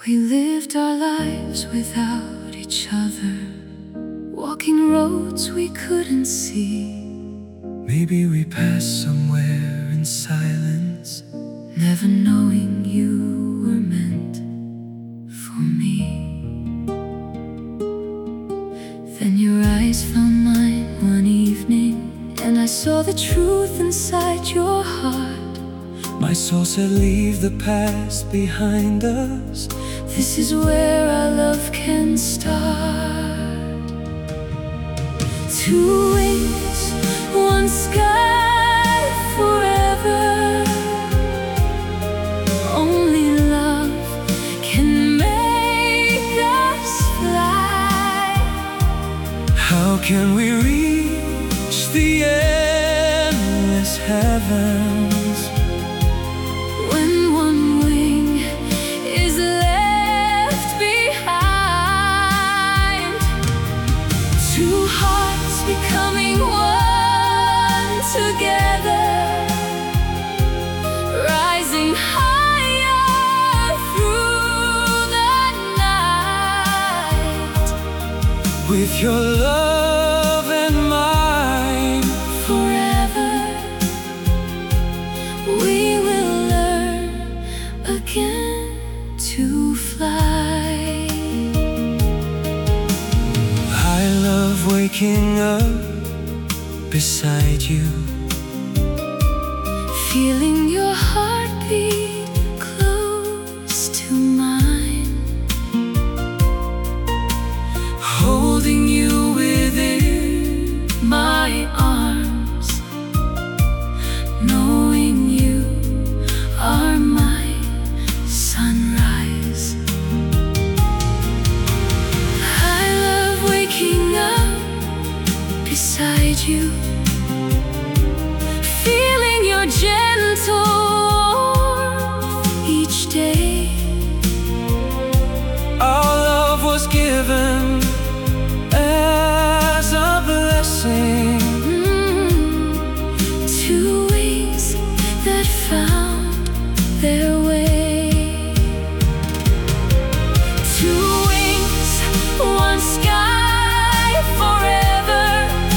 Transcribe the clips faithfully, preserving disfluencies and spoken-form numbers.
We lived our lives without each other, walking roads we couldn't see. Maybe we passed somewhere in silence, never knowing you were meant for me. Then your eyes found mine one evening, and I saw the truth inside your heart. My soul said, leave the past behind us. This is where our love can start. Two wings, one sky forever. Only love can make us fly. How can we reach the endless heavens when one wing is left behind? Two hearts becoming one together, rising higher through the night. with your love and mine. Forever we will learn again to fly. I love waking up beside you, feeling your heartbeat close to mine, holding you within my arms, knowing you are my sunrise. I love waking up beside you, feeling your gentle warmth each day. our love was given as a blessing. Mm, two wings that found their way. Two wings, one sky forever.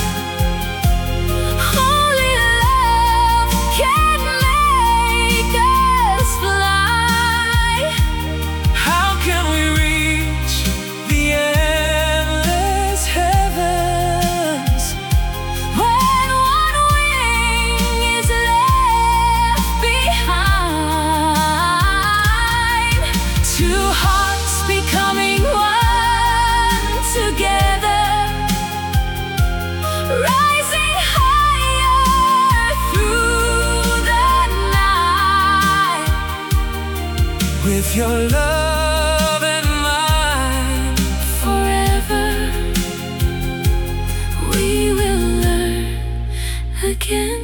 Only love can make us fly. How can we reach the endless heavens When one wing is left behind? Two hearts becoming one together, rising higher through the night. with your love and mine? Forever we will learn again